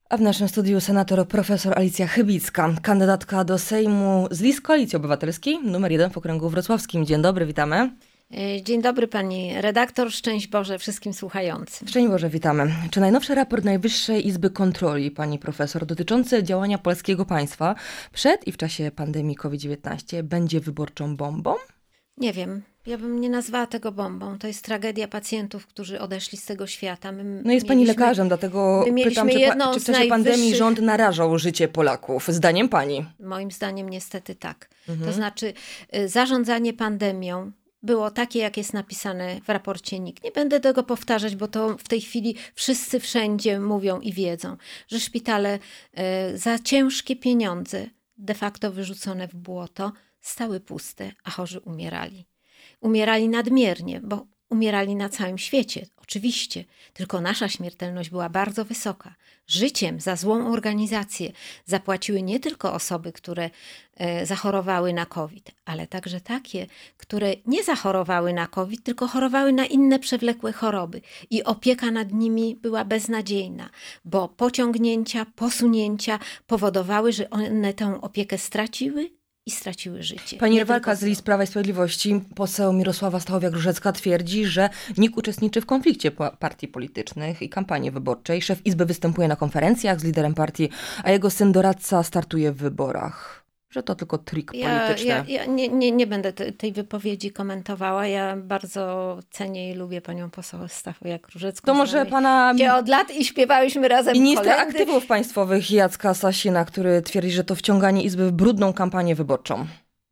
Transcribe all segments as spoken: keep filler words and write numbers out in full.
A w naszym studiu senator profesor Alicja Chybicka, kandydatka do Sejmu z list Koalicji Obywatelskiej, numer jeden w okręgu wrocławskim. Dzień dobry, witamy. Dzień dobry pani redaktor, szczęść Boże wszystkim słuchającym. Szczęść Boże, witamy. Czy najnowszy raport Najwyższej Izby Kontroli, pani profesor, dotyczący działania polskiego państwa przed i w czasie pandemii kowid dziewiętnaście będzie wyborczą bombą? Nie wiem. Ja bym nie nazwała tego bombą. To jest tragedia pacjentów, którzy odeszli z tego świata. My no jest pani lekarzem, dlatego pytam, czy, pa, czy w czasie najwyższych... pandemii rząd narażał życie Polaków? Zdaniem pani? Moim zdaniem niestety tak. Mhm. To znaczy zarządzanie pandemią było takie, jak jest napisane w raporcie N I K. Nie będę tego powtarzać, bo to w tej chwili wszyscy wszędzie mówią i wiedzą, że szpitale za ciężkie pieniądze, de facto wyrzucone w błoto, stały puste, a chorzy umierali. Umierali nadmiernie, bo umierali na całym świecie, oczywiście, tylko nasza śmiertelność była bardzo wysoka. Życiem za złą organizację zapłaciły nie tylko osoby, które e, zachorowały na COVID, ale także takie, które nie zachorowały na COVID, tylko chorowały na inne przewlekłe choroby. I opieka nad nimi była beznadziejna, bo pociągnięcia, posunięcia powodowały, że one tę opiekę straciły, i straciły życie. Pani rywalka z list Prawa i Sprawiedliwości, poseł Mirosława Stachowiak-Różecka, twierdzi, że N I K uczestniczy w konflikcie partii politycznych i kampanii wyborczej. Szef Izby występuje na konferencjach z liderem partii, a jego syn doradca startuje w wyborach. Że to tylko trik ja, polityczny. Ja, ja nie, nie, nie będę te, tej wypowiedzi komentowała. Ja bardzo cenię i lubię panią poseł Stachowiak-Różecką. To może pana... od lat i śpiewałyśmy razem ministra kolendy. Aktywów Państwowych Jacka Sasina, który twierdzi, że to wciąganie Izby w brudną kampanię wyborczą.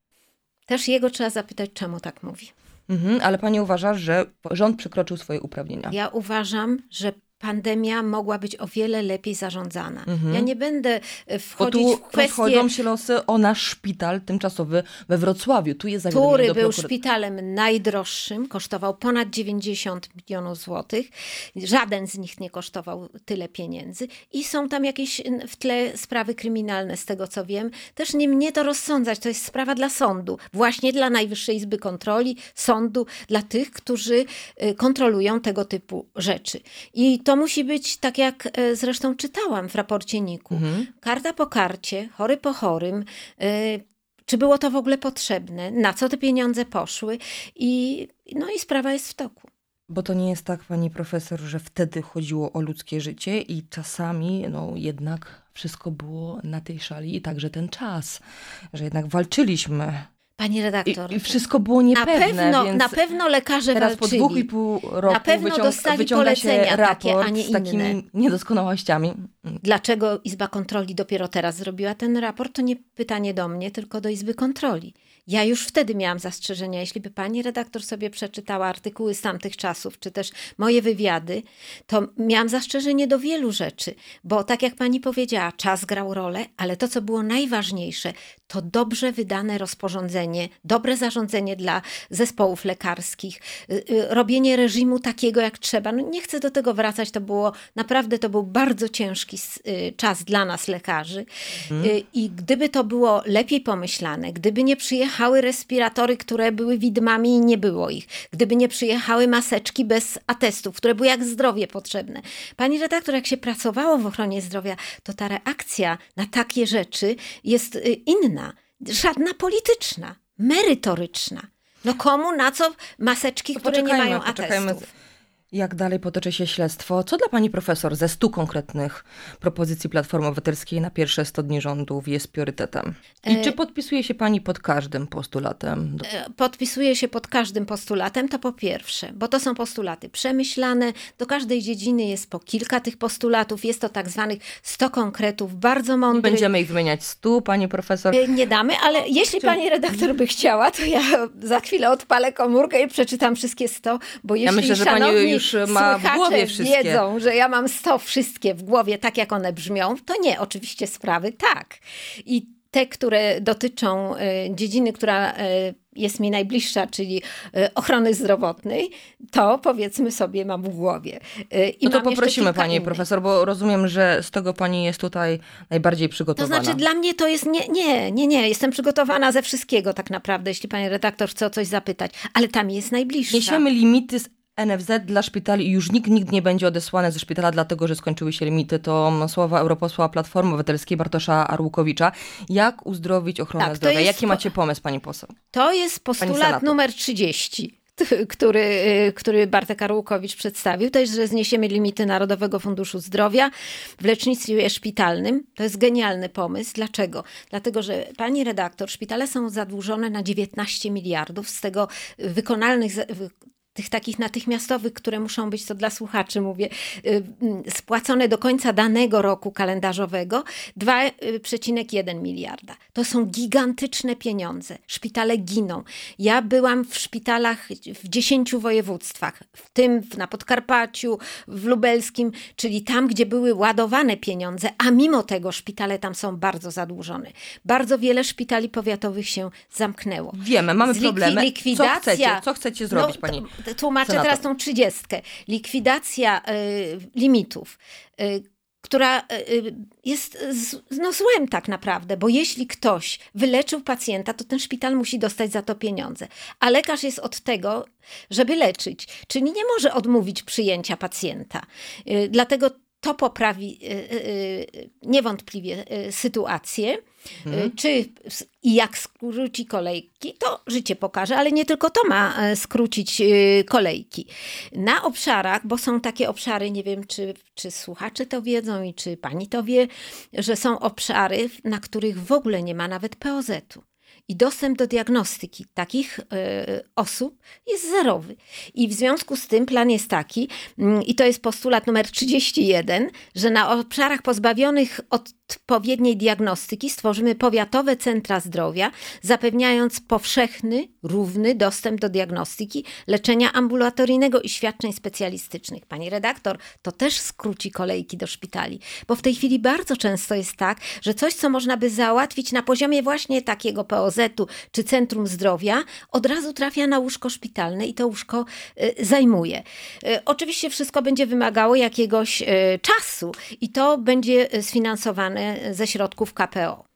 Też jego trzeba zapytać, czemu tak mówi. Mhm, ale pani uważa, że rząd przekroczył swoje uprawnienia? Ja uważam, że pandemia mogła być o wiele lepiej zarządzana. Mhm. Ja nie będę wchodzić Bo tu w kwestię... rozchodzą się losy o nasz szpital tymczasowy we Wrocławiu. Tu jest zawiadomienie który do był prokurat- szpitalem najdroższym, kosztował ponad dziewięćdziesiąt milionów złotych. Żaden z nich nie kosztował tyle pieniędzy. I są tam jakieś w tle sprawy kryminalne, z tego co wiem. Też nie mnie to rozsądzać, to jest sprawa dla sądu. Właśnie dla Najwyższej Izby Kontroli, sądu, dla tych, którzy kontrolują tego typu rzeczy. I to musi być, tak jak zresztą czytałam w raporcie N I K-u, Mhm. karta po karcie, chory po chorym, yy, czy było to w ogóle potrzebne, na co te pieniądze poszły i, no i sprawa jest w toku. Bo to nie jest tak, pani profesor, że wtedy chodziło o ludzkie życie i czasami no jednak wszystko było na tej szali i także ten czas, że jednak walczyliśmy. Pani redaktor, I, i wszystko było niepewne, na pewno, więc na pewno lekarze teraz walczyli. po dwóch i pół roku Na pewno wyciąg- dostali wyciąga się polecenia raport takie, a nie z takimi inne. niedoskonałościami. Dlaczego Izba Kontroli dopiero teraz zrobiła ten raport? To nie pytanie do mnie, tylko do Izby Kontroli. Ja już wtedy miałam zastrzeżenia. Jeśli by pani redaktor sobie przeczytała artykuły z tamtych czasów, czy też moje wywiady, to miałam zastrzeżenie do wielu rzeczy. Bo tak jak pani powiedziała, czas grał rolę, ale to, co było najważniejsze, to dobrze wydane rozporządzenie, dobre zarządzenie dla zespołów lekarskich, robienie reżimu takiego, jak trzeba. No nie chcę do tego wracać, to było naprawdę, to był bardzo ciężki czas dla nas lekarzy. Hmm. I gdyby to było lepiej pomyślane, gdyby nie przyjechały respiratory, które były widmami i nie było ich, gdyby nie przyjechały maseczki bez atestów, które były jak zdrowie potrzebne. Pani redaktor, jak się pracowało w ochronie zdrowia, to ta reakcja na takie rzeczy jest inna. Żadna polityczna, merytoryczna. No komu, na co maseczki, to które nie mają poczekajmy. atestów? Jak dalej potoczy się śledztwo? Co dla pani profesor ze stu konkretnych propozycji Platformy Obywatelskiej na pierwsze sto dni rządów jest priorytetem? I e... czy podpisuje się pani pod każdym postulatem? Podpisuje się pod każdym postulatem, to po pierwsze, bo to są postulaty przemyślane. Do każdej dziedziny jest po kilka tych postulatów. Jest to tak zwanych sto konkretów, bardzo mądrych. Będziemy ich wymieniać stu, pani profesor? Nie damy, ale jeśli pani redaktor by chciała, to ja za chwilę odpalę komórkę i przeczytam wszystkie sto, bo jeśli ja myślę, że pani już ma w głowie wszystkie. Wiedzą, że ja mam sto wszystkie w głowie, tak jak one brzmią, to nie, oczywiście sprawy tak. I te, które dotyczą y, dziedziny, która y, jest mi najbliższa, czyli y, ochrony zdrowotnej, to powiedzmy sobie mam w głowie. Y, i no to mam poprosimy pani innych. profesor, bo rozumiem, że z tego pani jest tutaj najbardziej przygotowana. To znaczy dla mnie to jest nie, nie, nie, nie. Jestem przygotowana ze wszystkiego tak naprawdę, jeśli pani redaktor chce o coś zapytać, ale tam jest najbliższa. Niesiemy limity z N F Z dla szpitali i już nikt nigdy nie będzie odesłany ze szpitala, dlatego że skończyły się limity. To słowa europosła Platformy Obywatelskiej Bartosza Arłukowicza. Jak uzdrowić ochronę Tak, zdrowia? jest Jaki po- macie pomysł, pani poseł? To jest postulat senator. numer trzydzieści. Który, który Bartek Arłukowicz przedstawił, to jest, że zniesiemy limity Narodowego Funduszu Zdrowia w lecznictwie szpitalnym. To jest genialny pomysł. Dlaczego? Dlatego, że pani redaktor, szpitale są zadłużone na dziewiętnaście miliardów, z tego wykonalnych tych takich natychmiastowych, które muszą być, to dla słuchaczy mówię, spłacone do końca danego roku kalendarzowego, dwa przecinek jeden miliarda. To są gigantyczne pieniądze. Szpitale giną. Ja byłam w szpitalach w dziesięciu województwach, w tym na Podkarpaciu, w Lubelskim, czyli tam, gdzie były ładowane pieniądze, a mimo tego szpitale tam są bardzo zadłużone. Bardzo wiele szpitali powiatowych się zamknęło. Wiemy, mamy Likwi- problemy. Likwidacja, Co chcecie, co chcecie zrobić, no, pani to, Tłumaczę senator? teraz tą trzydziestkę. Likwidacja y, limitów, y, która y, jest z, no, złem tak naprawdę, bo jeśli ktoś wyleczył pacjenta, to ten szpital musi dostać za to pieniądze. A lekarz jest od tego, żeby leczyć, czyli nie może odmówić przyjęcia pacjenta. Y, dlatego to poprawi y, y, niewątpliwie y, sytuację. Mhm. Czy i jak skróci kolejki, to życie pokaże, ale nie tylko to ma skrócić kolejki. Na obszarach, bo są takie obszary, nie wiem, czy, czy słuchacze to wiedzą i czy pani to wie, że są obszary, na których w ogóle nie ma nawet P O Z-u. I dostęp do diagnostyki takich y, osób jest zerowy. I w związku z tym plan jest taki, y, i to jest postulat numer trzydzieści jeden, że na obszarach pozbawionych odpowiedniej diagnostyki stworzymy powiatowe centra zdrowia, zapewniając powszechny, równy dostęp do diagnostyki, leczenia ambulatoryjnego i świadczeń specjalistycznych. Pani redaktor, to też skróci kolejki do szpitali, bo w tej chwili bardzo często jest tak, że coś, co można by załatwić na poziomie właśnie takiego P O Z-u czy Centrum Zdrowia, od razu trafia na łóżko szpitalne i to łóżko y, zajmuje. Y, oczywiście wszystko będzie wymagało jakiegoś y, czasu i to będzie sfinansowane ze środków K P O.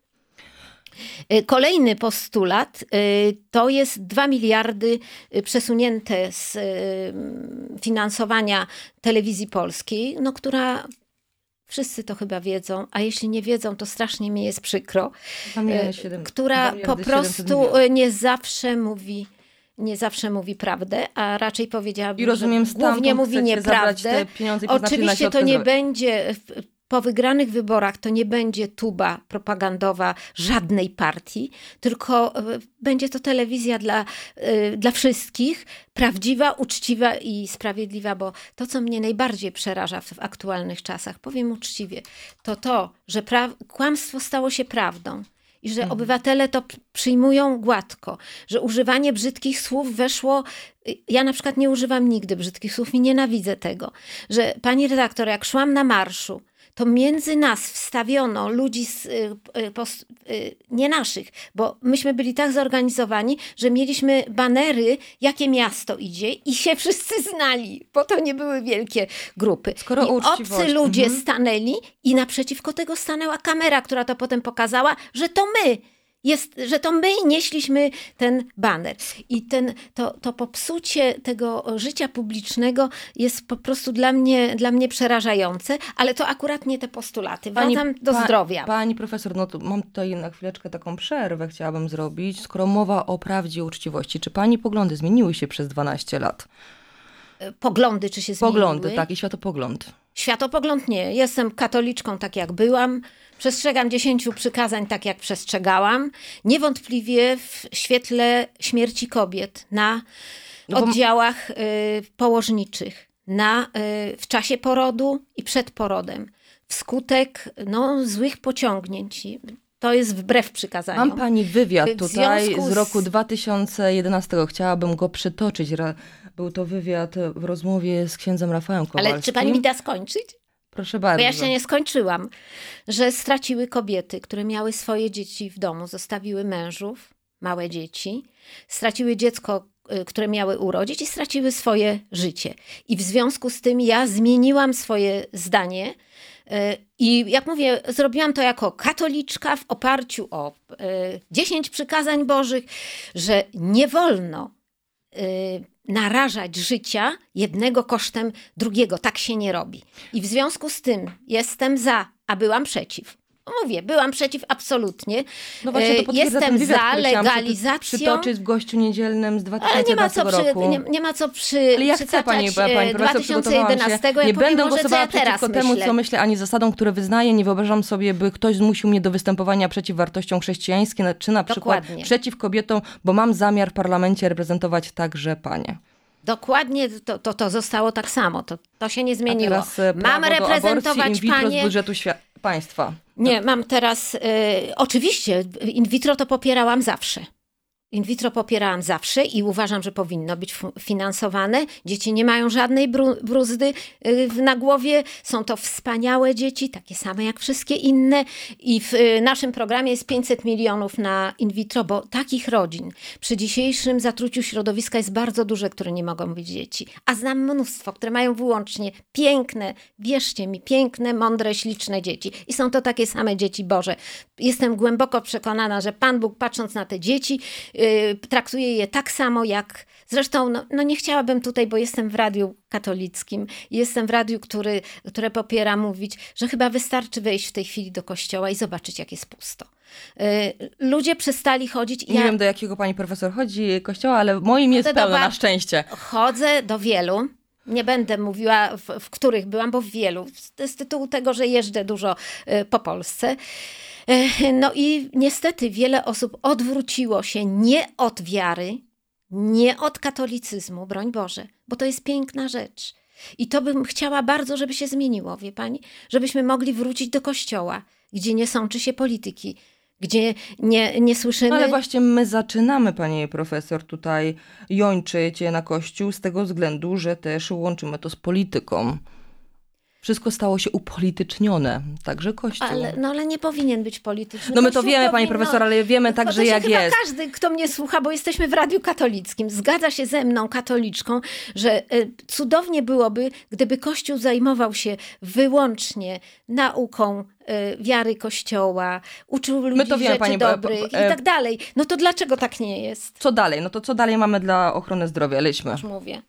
Kolejny postulat to jest dwa miliardy przesunięte z finansowania telewizji polskiej, no, która wszyscy to chyba wiedzą, a jeśli nie wiedzą, to strasznie mi jest przykro, siedem, która po prostu nie zawsze mówi nie zawsze mówi prawdę, a raczej powiedziałabym, I rozumiem, że głównie mówi nieprawdę. Oczywiście to nie będzie po wygranych wyborach to nie będzie tuba propagandowa żadnej partii, tylko będzie to telewizja dla, dla wszystkich, prawdziwa, uczciwa i sprawiedliwa, bo to, co mnie najbardziej przeraża w aktualnych czasach, powiem uczciwie, to to, że pra- kłamstwo stało się prawdą. I że obywatele to przyjmują gładko, że używanie brzydkich słów weszło, ja na przykład nie używam nigdy brzydkich słów i nienawidzę tego, że pani redaktor, jak szłam na marszu, to między nas wstawiono ludzi z, y, post, y, nie naszych, bo myśmy byli tak zorganizowani, że mieliśmy banery, jakie miasto idzie i się wszyscy znali, bo to nie były wielkie grupy. Skoro I obcy ludzie mhm. stanęli i naprzeciwko tego stanęła kamera, która to potem pokazała, że to my. Jest, że to my nieśliśmy ten baner. I ten, to, to popsucie tego życia publicznego jest po prostu dla mnie, dla mnie przerażające, ale to akurat nie te postulaty. Wracam do pa, zdrowia. Pani profesor, no to mam tutaj na chwileczkę taką przerwę, chciałabym zrobić. Skoro mowa o prawdzie i uczciwości, czy pani poglądy zmieniły się przez dwanaście lat? Poglądy czy się zmieniły? Poglądy, tak, i światopogląd. Światopogląd nie. Jestem katoliczką tak jak byłam. Przestrzegam dziesięciu przykazań tak jak przestrzegałam. Niewątpliwie w świetle śmierci kobiet na No bo... oddziałach y, położniczych, na, y, w czasie porodu i przed porodem. Wskutek no, złych pociągnięć. To jest wbrew przykazaniom. Mam pani wywiad tutaj z... z roku dwa tysiące jedenastego. Chciałabym go przytoczyć. Był to wywiad w rozmowie z księdzem Rafałem Kowalskim. Ale czy pani mi da skończyć? Proszę bardzo. Bo ja się nie skończyłam. Że straciły kobiety, które miały swoje dzieci w domu, zostawiły mężów, małe dzieci, straciły dziecko, które miały urodzić i straciły swoje życie. I w związku z tym ja zmieniłam swoje zdanie i jak mówię, zrobiłam to jako katoliczka w oparciu o dziesięć przykazań bożych, że nie wolno narażać życia jednego kosztem drugiego. Tak się nie robi. I w związku z tym jestem za, a byłam przeciw. Mówię, byłam przeciw absolutnie. No właśnie, to potwierdza ten Jestem wywiad, za który chciałam legalizacją. Przytoczyć w Gościu Niedzielnym z dwa Ale tysiące nie ma co, jedenastego przy, roku. nie, nie ma co przy, Ale ja chcę, pani, pani profesor, przygotowałam się. dwa tysiące jedenastego. Ja Nie powiem będę może, głosowała co ja teraz przeciwko temu, myślę. co myślę, ani zasadom, które wyznaję. Nie wyobrażam sobie, by ktoś zmusił mnie do występowania przeciw wartościom chrześcijańskim, czy na przykład Dokładnie. przeciw kobietom, bo mam zamiar w parlamencie reprezentować także panie. Dokładnie to, to, to zostało tak samo. To, to się nie zmieniło. A teraz Mam prawo do reprezentować aborcji in vitro panie. z budżetu świa- państwa. Nie, mam teraz. Y, oczywiście, in vitro to popierałam zawsze. In vitro popierałam zawsze i uważam, że powinno być finansowane. Dzieci nie mają żadnej bru- bruzdy y, na głowie. Są to wspaniałe dzieci, takie same jak wszystkie inne. I w y, naszym programie jest pięćset milionów na in vitro, bo takich rodzin przy dzisiejszym zatruciu środowiska jest bardzo duże, które nie mogą być dzieci. A znam mnóstwo, które mają wyłącznie piękne, wierzcie mi, piękne, mądre, śliczne dzieci. I są to takie same dzieci Boże. Jestem głęboko przekonana, że Pan Bóg, patrząc na te dzieci, traktuje je tak samo jak... Zresztą no, no nie chciałabym tutaj, bo jestem w radiu katolickim, jestem w radiu, który, które popiera mówić, że chyba wystarczy wejść w tej chwili do kościoła i zobaczyć, jak jest pusto. Ludzie przestali chodzić. Nie ja wiem, do jakiego pani profesor chodzi kościoła, ale moim jest Chodzę do pełne, bar- na szczęście. Chodzę do wielu. Nie będę mówiła, w, w których byłam, bo w wielu. Z, z tytułu tego, że jeżdżę dużo y, po Polsce. Y, no i niestety wiele osób odwróciło się nie od wiary, nie od katolicyzmu, broń Boże, bo to jest piękna rzecz. I to bym chciała bardzo, żeby się zmieniło, wie pani? Żebyśmy mogli wrócić do kościoła, gdzie nie sączy się polityki, gdzie nie, nie słyszymy... No ale właśnie my zaczynamy, pani profesor, tutaj jończyć na Kościół z tego względu, że też łączymy to z polityką. Wszystko stało się upolitycznione, także Kościół. Ale, no ale nie powinien być polityczny. No my to Kościół wiemy, pani powinno- profesor, ale wiemy No także, to się jak chyba jest. każdy, kto mnie słucha, bo jesteśmy w Radiu Katolickim, zgadza się ze mną, katoliczką, że y, cudownie byłoby, gdyby Kościół zajmował się wyłącznie nauką y, wiary Kościoła, uczył ludzi to wiemy, rzeczy pani, bo- dobrych bo- i e- tak dalej. No to dlaczego tak nie jest? Co dalej? No to co dalej mamy dla ochrony zdrowia? Lećmy. Już mówię.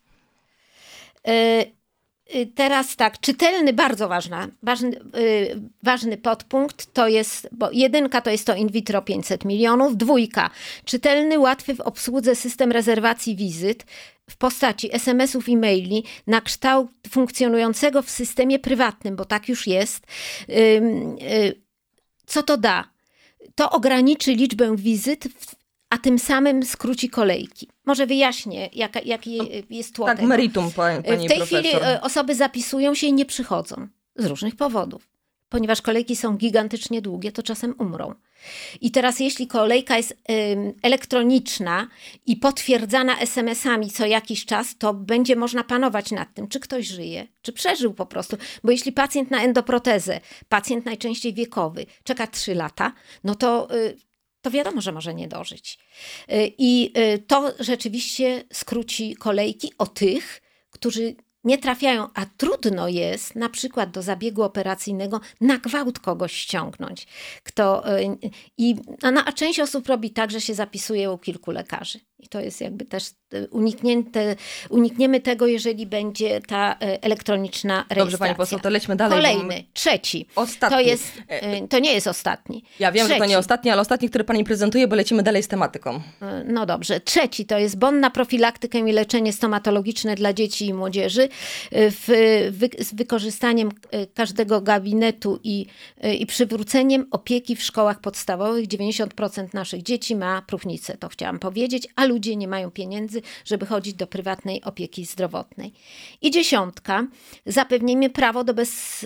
Y, Teraz tak, czytelny, bardzo ważna, ważny, yy, ważny podpunkt to jest, bo jedynka to jest to in vitro pięćset milionów, dwójka, czytelny, łatwy w obsłudze system rezerwacji wizyt w postaci es em esów i maili na kształt funkcjonującego w systemie prywatnym, bo tak już jest. Yy, yy, co to da? To ograniczy liczbę wizyt, w, a tym samym skróci kolejki. Może wyjaśnię, jaka, jaki jest tło Tak, tego. meritum, pani, pani W tej profesor. chwili e, osoby zapisują się i nie przychodzą z różnych powodów. Ponieważ kolejki są gigantycznie długie, to czasem umrą. I teraz jeśli kolejka jest ym, elektroniczna i potwierdzana es em esami co jakiś czas, to będzie można panować nad tym, czy ktoś żyje, czy przeżył po prostu. Bo jeśli pacjent na endoprotezę, pacjent najczęściej wiekowy, czeka trzy lata, no to... Y, to wiadomo, że może nie dożyć. I to rzeczywiście skróci kolejki o tych, którzy nie trafiają, a trudno jest na przykład do zabiegu operacyjnego na gwałt kogoś ściągnąć. Kto, i, a, a część osób robi tak, że się zapisuje u kilku lekarzy. I to jest jakby też uniknięte, unikniemy tego, jeżeli będzie ta elektroniczna rejestracja. Dobrze, pani poseł, to lećmy dalej. Kolejny, bo... trzeci. Ostatni. To, jest, to nie jest ostatni. Ja wiem, trzeci. że to nie ostatni, ale ostatni, który pani prezentuje, bo lecimy dalej z tematyką. No dobrze. Trzeci to jest bon na profilaktykę i leczenie stomatologiczne dla dzieci i młodzieży w, wy, z wykorzystaniem każdego gabinetu i, i przywróceniem opieki w szkołach podstawowych. dziewięćdziesiąt procent naszych dzieci ma próchnicę, to chciałam powiedzieć, a ludzie nie mają pieniędzy, żeby chodzić do prywatnej opieki zdrowotnej. I dziesiątka, zapewnimy prawo do bez,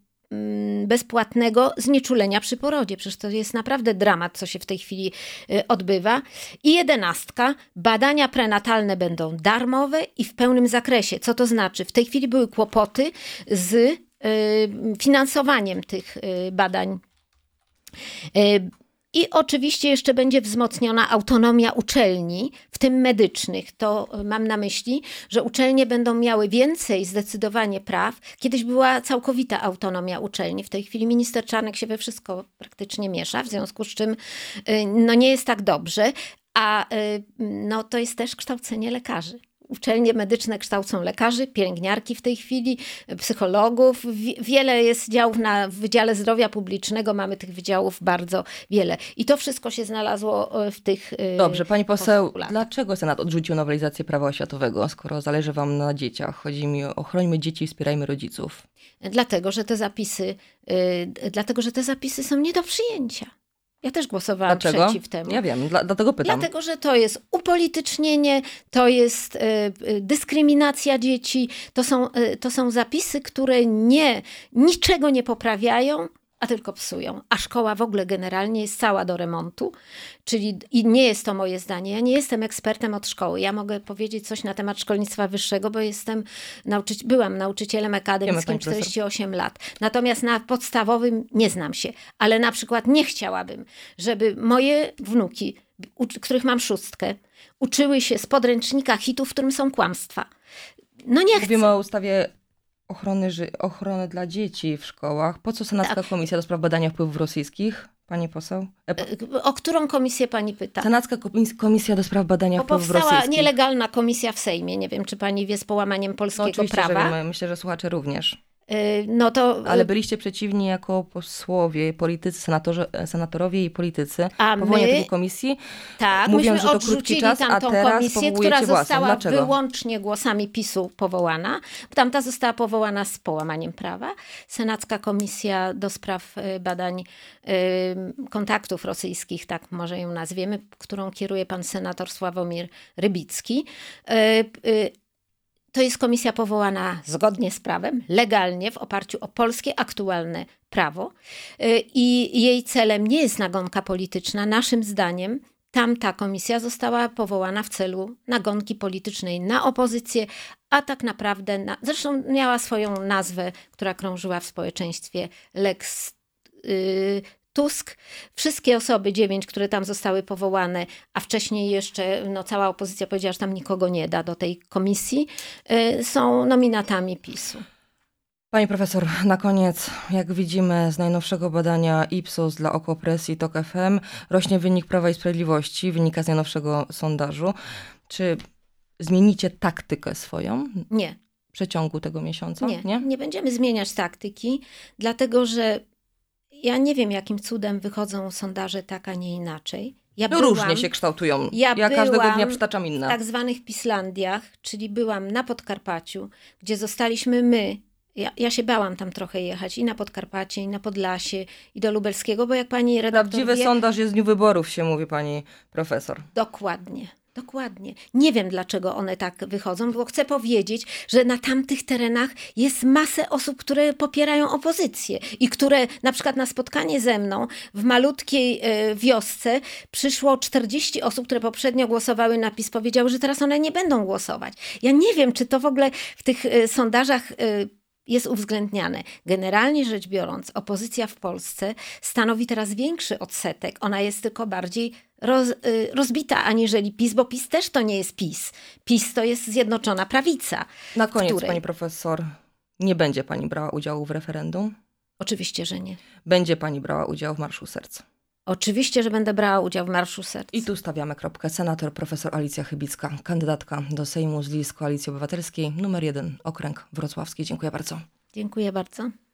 bezpłatnego znieczulenia przy porodzie. Przecież to jest naprawdę dramat, co się w tej chwili odbywa. I jedenastka, badania prenatalne będą darmowe i w pełnym zakresie. Co to znaczy? W tej chwili były kłopoty z finansowaniem tych badań. I oczywiście jeszcze będzie wzmocniona autonomia uczelni, w tym medycznych. To mam na myśli, że uczelnie będą miały więcej zdecydowanie praw. Kiedyś była całkowita autonomia uczelni. W tej chwili minister Czarnek się we wszystko praktycznie miesza, w związku z czym no, nie jest tak dobrze. A no, to jest też kształcenie lekarzy. uczelnie medyczne kształcą lekarzy, pielęgniarki w tej chwili, psychologów. Wiele jest działów na Wydziale Zdrowia Publicznego, mamy tych wydziałów bardzo wiele. I to wszystko się znalazło w tych Dobrze, pani poseł, postulatach. dlaczego Senat odrzucił nowelizację prawa oświatowego, skoro zależy wam na dzieciach? Chodzi mi o ochrońmy dzieci i wspierajmy rodziców. Dlatego, że te zapisy, yy, dlatego, że te zapisy są nie do przyjęcia. Ja też głosowałam Dlaczego? przeciw temu. Ja wiem, dla, dlatego pytam. Dlatego, że to jest upolitycznienie, to jest y, y, dyskryminacja dzieci, to są, y, to są zapisy, które nie, niczego nie poprawiają, a tylko psują. A szkoła w ogóle generalnie jest cała do remontu, czyli i nie jest to moje zdanie. Ja nie jestem ekspertem od szkoły. Ja mogę powiedzieć coś na temat szkolnictwa wyższego, bo jestem nauczyci- byłam nauczycielem akademickim czterdzieści osiem lat. Natomiast na podstawowym nie znam się. Ale na przykład nie chciałabym, żeby moje wnuki, których mam szóstkę, uczyły się z podręcznika hitów, w którym są kłamstwa. No nie chcę. Mówimy o ustawie ochrony, ży- ochrony dla dzieci w szkołach. Po co Senacka Tak. Komisja do Spraw Badania Wpływów Rosyjskich? Pani poseł? E, po- O którą komisję pani pyta? Senacka Komis- Komisja do Spraw Badania Bo Wpływów powstała Rosyjskich. nielegalna komisja w Sejmie. Nie wiem, czy pani wie, z połamaniem No polskiego oczywiście, prawa. że wiemy. Myślę, że słuchacze również. Y, No to, Ale byliście przeciwni jako posłowie, politycy, senatorzy, senatorowie i politycy A powołania my- tej komisji. tak, mówiąc, myśmy że to krótki odrzucili czas, a tamtą teraz komisję, powołujecie która własną. została Dlaczego? wyłącznie głosami PiSu powołana. Tamta została powołana z połamaniem prawa. Senacka Komisja do Spraw y, Badań y, Kontaktów Rosyjskich, tak może ją nazwiemy, którą kieruje pan senator Sławomir Rybicki. Y, y, To jest komisja powołana zgodnie z prawem, legalnie, w oparciu o polskie aktualne prawo. Y, I jej celem nie jest nagonka polityczna. Naszym zdaniem tamta komisja została powołana w celu nagonki politycznej na opozycję, a tak naprawdę, na, zresztą miała swoją nazwę, która krążyła w społeczeństwie, Lex y, Tusk. Wszystkie osoby, dziewięć, które tam zostały powołane, a wcześniej jeszcze no, cała opozycja powiedziała, że tam nikogo nie da do tej komisji, y, są nominatami PiSu. Pani profesor, na koniec, jak widzimy z najnowszego badania Ipsos dla Okopresji Tok F M, rośnie wynik Prawa i Sprawiedliwości, wynika z najnowszego sondażu. Czy zmienicie taktykę swoją Nie. w przeciągu tego miesiąca? Nie, Nie? nie będziemy zmieniać taktyki, dlatego że ja nie wiem, jakim cudem wychodzą sondaże tak, a nie inaczej. Ja No byłam różnie się kształtują. Ja Ja, każdego byłam dnia przytaczam inne. w tak zwanych Pislandiach, czyli byłam na Podkarpaciu, gdzie zostaliśmy my. Ja, ja się bałam tam trochę jechać i na Podkarpacie, i na Podlasie, i do Lubelskiego, bo jak pani redaktor Prawdziwy wie, sondaż jest w dniu wyborów, się mówi pani profesor. Dokładnie. Dokładnie. Nie wiem, dlaczego one tak wychodzą, bo chcę powiedzieć, że na tamtych terenach jest masę osób, które popierają opozycję i które na przykład na spotkanie ze mną w malutkiej e, wiosce przyszło czterdzieści osób, które poprzednio głosowały na PiS, powiedziały, że teraz one nie będą głosować. Ja nie wiem, czy to w ogóle w tych e, sondażach e, jest uwzględniane. Generalnie rzecz biorąc, opozycja w Polsce stanowi teraz większy odsetek. Ona jest tylko bardziej roz, y, rozbita aniżeli PiS, bo PiS też to nie jest PiS. PiS to jest Zjednoczona Prawica. Na koniec, której... pani profesor, nie będzie pani brała udziału w referendum? Oczywiście, że nie. Będzie pani brała udział w Marszu Serc. Oczywiście, że będę brała udział w Marszu Serc. I tu stawiamy kropkę. Senator profesor Alicja Chybicka, kandydatka do Sejmu z list Koalicji Obywatelskiej, numer jeden, okręg wrocławski. Dziękuję bardzo. Dziękuję bardzo.